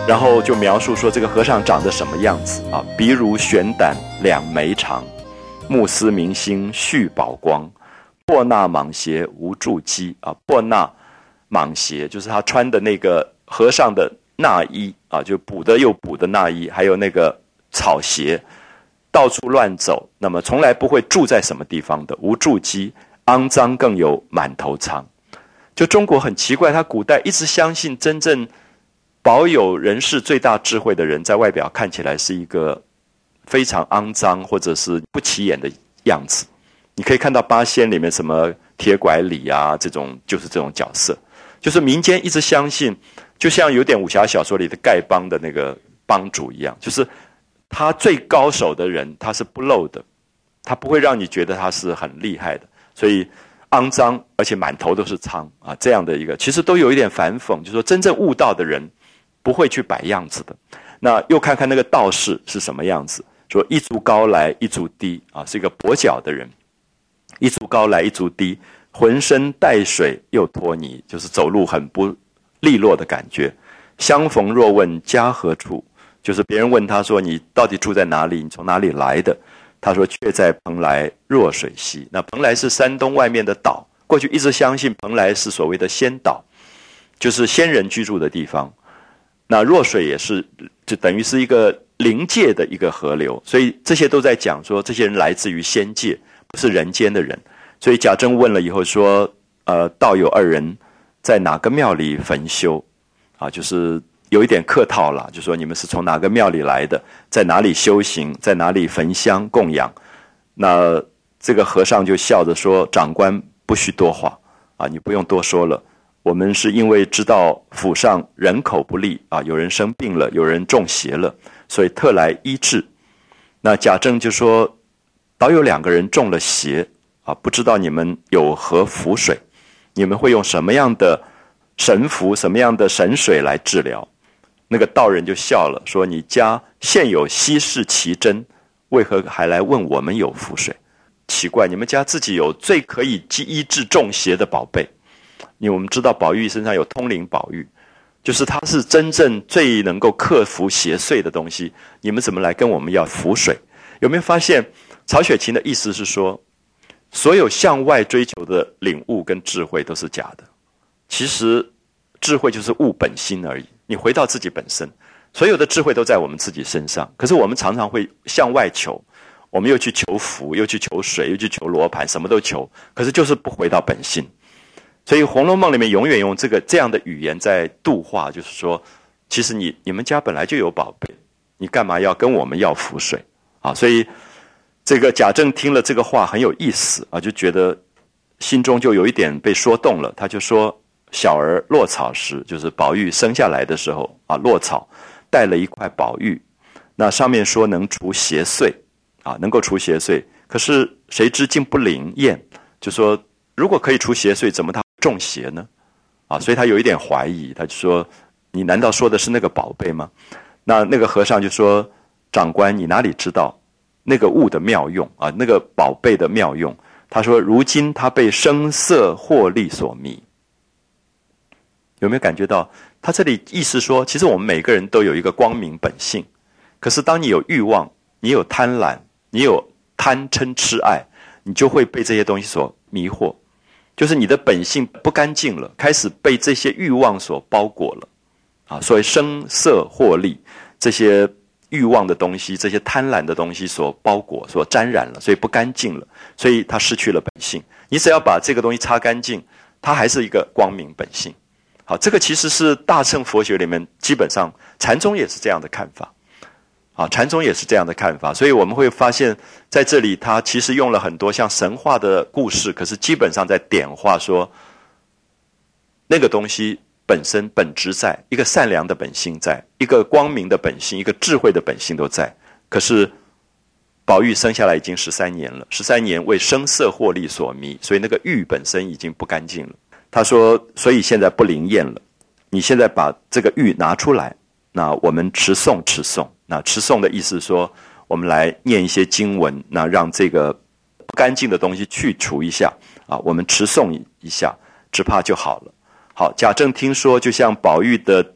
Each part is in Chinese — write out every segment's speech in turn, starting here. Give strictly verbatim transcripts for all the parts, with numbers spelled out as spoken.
然后就描述说这个和尚长得什么样子啊？鼻如悬胆，两眉长，目思明星，续宝光，破衲蟒鞋无住机啊！破衲蟒鞋就是他穿的那个和尚的衲衣啊，就补的又补的衲衣，还有那个草鞋，到处乱走，那么从来不会住在什么地方的，无住机，肮脏更有满头疮。就中国很奇怪，他古代一直相信真正保有人世最大智慧的人，在外表看起来是一个非常肮脏或者是不起眼的样子。你可以看到八仙里面什么铁拐李啊，这种就是这种角色，就是民间一直相信，就像有点武侠小说里的丐帮的那个帮主一样，就是他最高手的人他是不露的，他不会让你觉得他是很厉害的，所以肮脏而且满头都是疮啊，这样的一个其实都有一点反讽，就是说真正悟道的人不会去摆样子的。那又看看那个道士是什么样子，说一足高来一足低啊，是一个跛脚的人，一足高来一足低，浑身带水又脱泥，就是走路很不利落的感觉。相逢若问家何处，就是别人问他说你到底住在哪里，你从哪里来的，他说却在蓬莱弱水溪。那蓬莱是山东外面的岛，过去一直相信蓬莱是所谓的仙岛，就是仙人居住的地方。那弱水也是就等于是一个灵界的一个河流，所以这些都在讲说这些人来自于仙界，不是人间的人。所以贾政问了以后说，呃，道友二人在哪个庙里焚修啊？就是有一点客套了，就说你们是从哪个庙里来的，在哪里修行，在哪里焚香供养。那这个和尚就笑着说，长官不需多话啊，你不用多说了，我们是因为知道府上人口不利啊，有人生病了，有人中邪了，所以特来医治。那贾政就说，倒有两个人中了邪啊，不知道你们有何符水，你们会用什么样的神符，什么样的神水来治疗？那个道人就笑了，说你家现有稀世奇珍，为何还来问我们有符水？奇怪，你们家自己有最可以医治中邪的宝贝。因为我们知道宝玉身上有通灵宝玉，就是它是真正最能够克服邪祟的东西，你们怎么来跟我们要符水？有没有发现曹雪芹的意思是说，所有向外追求的领悟跟智慧都是假的，其实智慧就是悟本心而已，你回到自己本身，所有的智慧都在我们自己身上。可是我们常常会向外求，我们又去求福，又去求水，又去求罗盘，什么都求，可是就是不回到本心。所以《红楼梦》里面永远用这个这样的语言在度化，就是说，其实你你们家本来就有宝贝，你干嘛要跟我们要符水啊？所以这个贾政听了这个话很有意思啊，就觉得心中就有一点被说动了。他就说，小儿落草时，就是宝玉生下来的时候啊，落草带了一块宝玉，那上面说能除邪祟啊，能够除邪祟，可是谁知竟不灵验，就说如果可以除邪祟，怎么他中邪呢？啊，所以他有一点怀疑，他就说，你难道说的是那个宝贝吗？那那个和尚就说，长官你哪里知道那个物的妙用啊，那个宝贝的妙用？他说如今他被声色获利所迷。有没有感觉到他这里意思说，其实我们每个人都有一个光明本性，可是当你有欲望，你有贪婪，你有贪嗔痴爱，你就会被这些东西所迷惑，就是你的本性不干净了，开始被这些欲望所包裹了啊，所谓声色获利，这些欲望的东西，这些贪婪的东西所包裹，所沾染了，所以不干净了，所以它失去了本性。你只要把这个东西擦干净，它还是一个光明本性。好，这个其实是大乘佛学里面基本上禅宗也是这样的看法啊，禅宗也是这样的看法。所以我们会发现在这里他其实用了很多像神话的故事，可是基本上在点化说那个东西本身本质在，一个善良的本性在，一个光明的本性，一个智慧的本性都在。可是宝玉生下来已经十三年了，十三年为声色获利所迷，所以那个欲本身已经不干净了。他说所以现在不灵验了，你现在把这个欲拿出来，那我们持诵持诵。那持诵的意思是说，我们来念一些经文，那让这个不干净的东西去除一下啊，我们持诵一下，只怕就好了。好，贾政听说就向宝玉的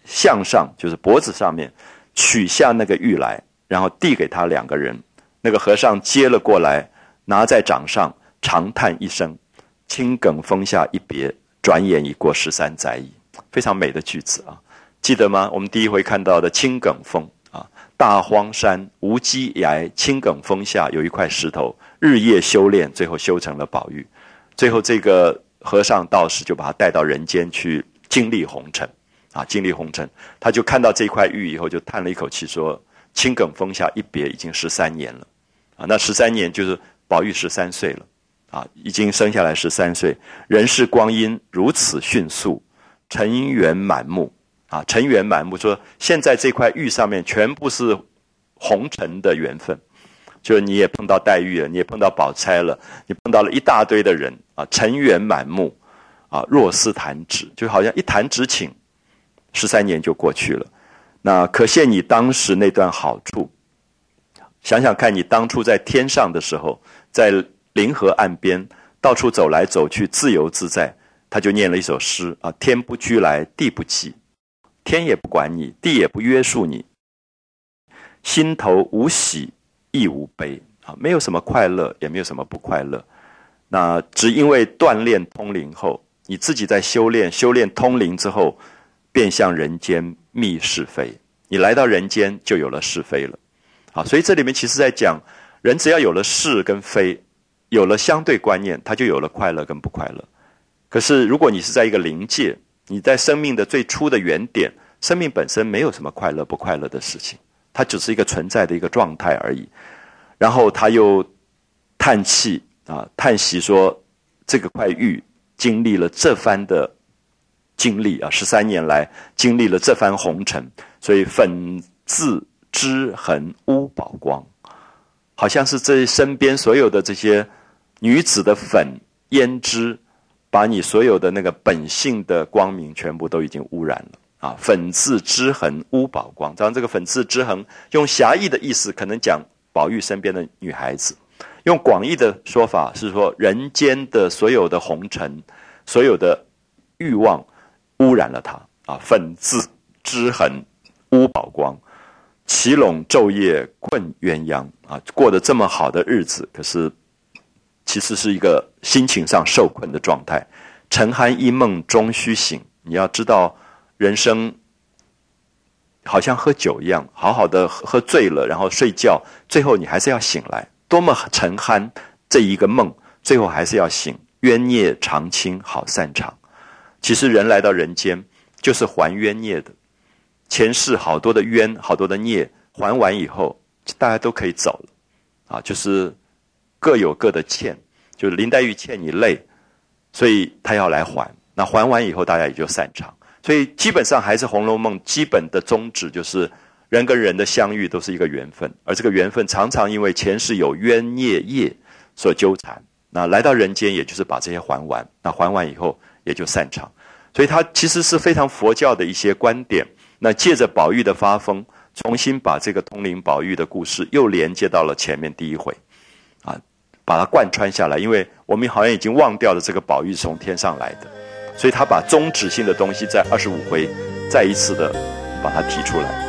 项上，就是脖子上面取下那个玉来，然后递给他两个人。那个和尚接了过来，拿在掌上，长叹一声，青埂峰下一别，转眼已过十三载矣。非常美的句子啊，记得吗？我们第一回看到的青埂峰啊，大荒山无稽崖，青埂峰下有一块石头，日夜修炼，最后修成了宝玉。最后这个和尚道士就把他带到人间去经历红尘啊，经历红尘，他就看到这块玉以后，就叹了一口气说：“青埂峰下一别，已经十三年了啊！那十三年就是宝玉十三岁了啊，已经生下来十三岁。人世光阴如此迅速，尘缘满目啊，尘缘满目。说现在这块玉上面全部是红尘的缘分，就你也碰到黛玉了，你也碰到宝钗了，你碰到了一大堆的人啊，尘缘满目啊，若似弹指，就好像一弹指顷。”十三年就过去了，那可见你当时那段好处。想想看，你当初在天上的时候，在临河岸边到处走来走去，自由自在。他就念了一首诗啊：天不居来，地不济，天也不管你，地也不约束你，心头无喜亦无悲啊，没有什么快乐，也没有什么不快乐。那只因为锻炼通灵后，你自己在修炼，修炼通灵之后，便向人间觅是非，你来到人间就有了是非了啊！所以这里面其实在讲，人只要有了是跟非，有了相对观念，他就有了快乐跟不快乐。可是如果你是在一个灵界，你在生命的最初的原点，生命本身没有什么快乐不快乐的事情，它只是一个存在的一个状态而已。然后他又叹气啊，叹息说，这个块玉经历了这番的经历啊，十三年来经历了这番红尘，所以粉自脂痕污宝光，好像是这身边所有的这些女子的粉胭脂，把你所有的那个本性的光明全部都已经污染了啊！粉自脂痕污宝光，当然这个粉自脂痕用狭义的意思，可能讲宝玉身边的女孩子；用广义的说法是说人间的所有的红尘，所有的欲望。污染了他啊！粉自脂痕污宝光，骑拢昼夜困鸳鸯啊！过得这么好的日子，可是其实是一个心情上受困的状态。沉酣一梦终须醒，你要知道，人生好像喝酒一样，好好的喝醉了，然后睡觉，最后你还是要醒来。多么沉酣这一个梦，最后还是要醒。冤孽长青好散场。其实人来到人间就是还冤孽的，前世好多的冤，好多的孽，还完以后大家都可以走了啊，就是各有各的欠，就是林黛玉欠你泪，所以他要来还，那还完以后大家也就散场。所以基本上还是《红楼梦》基本的宗旨，就是人跟人的相遇都是一个缘分，而这个缘分常常因为前世有冤孽业所纠缠，那来到人间也就是把这些还完，那还完以后也就散场。所以它其实是非常佛教的一些观点，那借着宝玉的发疯，重新把这个通灵宝玉的故事又连接到了前面第一回啊，把它贯穿下来。因为我们好像已经忘掉了这个宝玉是从天上来的，所以他把宗旨性的东西在二十五回再一次的把它提出来。